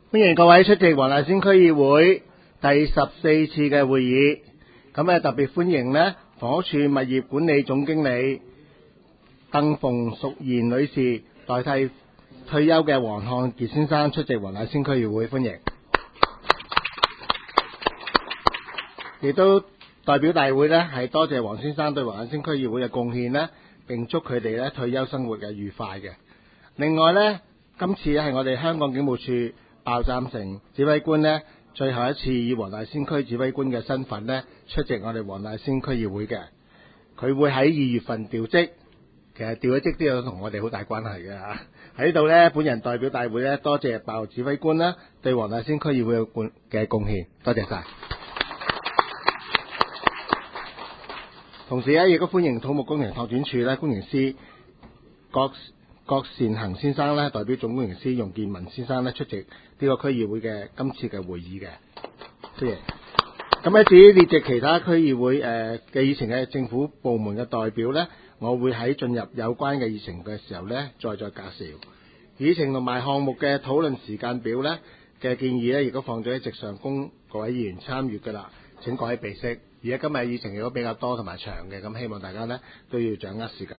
歡迎各位出席黃大仙區議會第14次嘅會議。咁特別歡迎呢房屋署物業管理總經理鄧馮淑賢女士代替退休嘅黃漢傑先生出席黃大仙區議會，歡迎。亦都代表大會呢係多謝黃先生對黃大仙區議會嘅貢獻呢，並祝佢哋呢退休生活嘅愉快嘅。另外呢，今次係我哋香港警務處爆暫城指揮官呢最後一次以黃大仙區指揮官嘅身份呢出席我哋黃大仙區議會嘅。佢會喺2月份調職，其實調咗職都有同我哋好大關係嘅嚇。喺度呢，本人代表大會呢多謝爆指揮官啦對黃大仙區議會嘅貢獻，多謝晒。同時呢，亦都歡迎土木工程拓展署呢工程師郭善恒先生呢代表總工程師容建文先生呢出席呢個區議會嘅今次嘅會議嘅，歡迎。咁至於列席其他區議會嘅議程嘅政府部門嘅代表呢，我會喺進入有關嘅議程嘅時候呢再介紹。議程同埋項目嘅討論時間表呢嘅建議呢，亦都放咗喺席上供各位議員參閱㗎啦。請各位備悉。而家今日議程亦都比較多同埋長嘅，咁希望大家呢都要掌握時間。